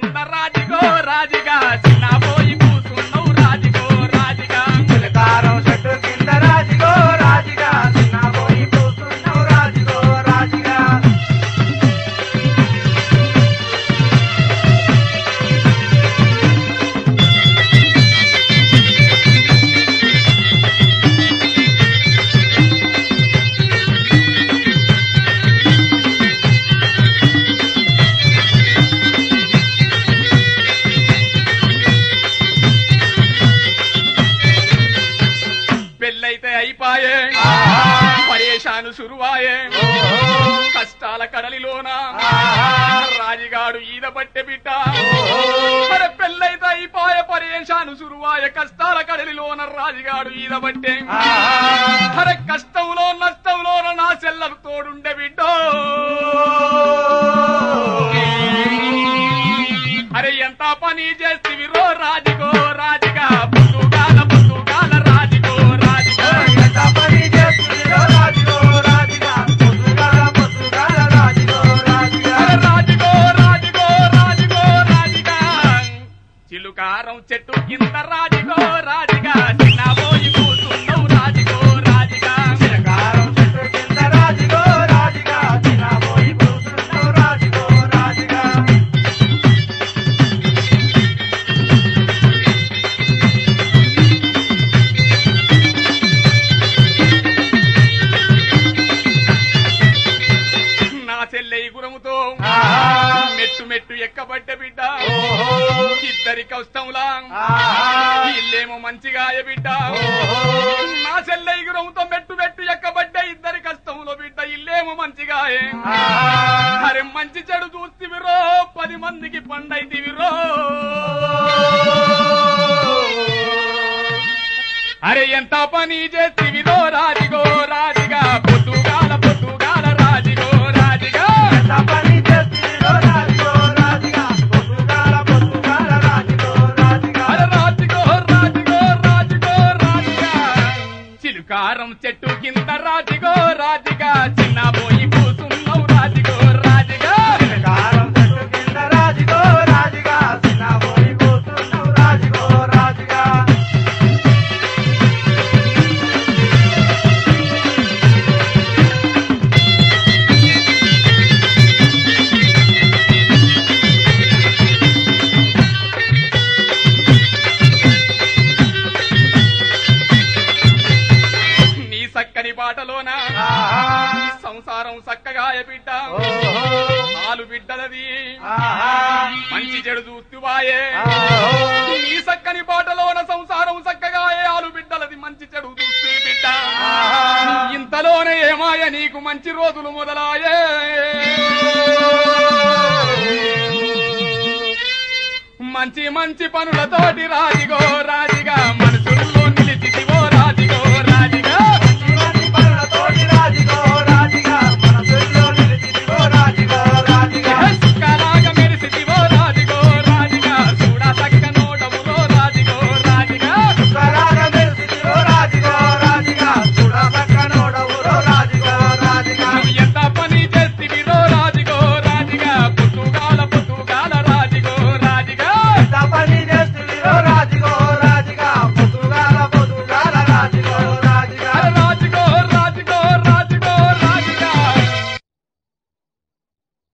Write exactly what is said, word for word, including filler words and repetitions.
కింద రాజిగో రాజిగా చిన్నబోయి కూసున్నావు రాజిగో రాజిగా చిలకారం చెట్టు కింద రాజిగో రాజిగా చిన్నబోయి కూసున్నావు రాజిగో రాజిగా పెళ్ళైతే అయిపాయే పరేషాను సురువాయే కష్టాల కడలిలోన రాజిగాడు ఈద పట్టె బిడ్డ మరి పెళ్ళైతే అయిపాయే పరేషాను సురువాయే కష్టాల కడలిలోన రాజిగాడు ఈద పట్టే అరే కష్టంలో నష్టంలోన నా చెల్లరు తోడుండే బిడ్డ అరే ఎంత పని చేస్తివిరో రాజిగో రాజిగా పొద్దుగాల పొద్దుగాల రాజిగో రాజిగా ఎంత పని చేస్తుందో రాజిగో రాజిగా పొద్దుగాల పొద్దుగాల రాజిగో రాజిగా అరే రాజిగో రాజిగో రాజిగో రాజిగా చిలుకారం చెట్టు కింద రాజిగో రాజిగా చిన్నబోయి కూసున్నావు రాజిగో రాజిగా చిలకారం చెట్టు కింద రాజిగో రాజిగా చిన్నబోయి కూసున్నావు రాజిగో రాజిగా నా చెల్లె గురముతో మెట్టు మెట్టు ఎక్కబడ్డ బిడ్డ ఇద్దరి కష్టంలా ఇల్లేమో మంచిగా బిడ్డ నా చెల్లె గురముతో మెట్టు మెట్టు ఎక్కబడ్డ ఇద్దరి కష్టంలో బిడ్డ ఇల్లేమో మంచిగా అరే మంచి చెడు చూస్తివిరో పది మందికి పండైతివిరో అరే ఎంత పని చేస్తివిరో రాజిగో రాజిగా పొద్దుగాల పొద్దుగాల రాజిగో రాజిగా ఎంత పని చేస్తుందో రాజిగో రాజిగా పొద్దుగాల పొద్దుగాల రాజిగో రాజిగా అరే రాజిగో రాజిగో రాజిగో రాజిగా చిలుకారం చెట్టు కింద రాజిగో రాజిగా చిన్నబోయి కూసున్నావు రాజిగో రాజిగా చిలకారం చెట్టు కింద రాజిగో రాజిగా చిన్నబోయి కూసున్నావు రాజిగో రాజిగా నీ సక్కని బాటలోన సంసారం సక్కగా బిడ్డ నాలు బిడ్డలది మంచి చెడు చూస్తువాయే నీ సక్కని బాటలోన సంసారం సక్కగా ఆలు బిడ్డలది మంచి చెడు చూస్తూ బిడ్డ ఇంతలోనే ఏమాయ నీకు మంచి రోజులు మొదలాయే మంచి మంచి పనులతోటి రాజిగో రాజిగా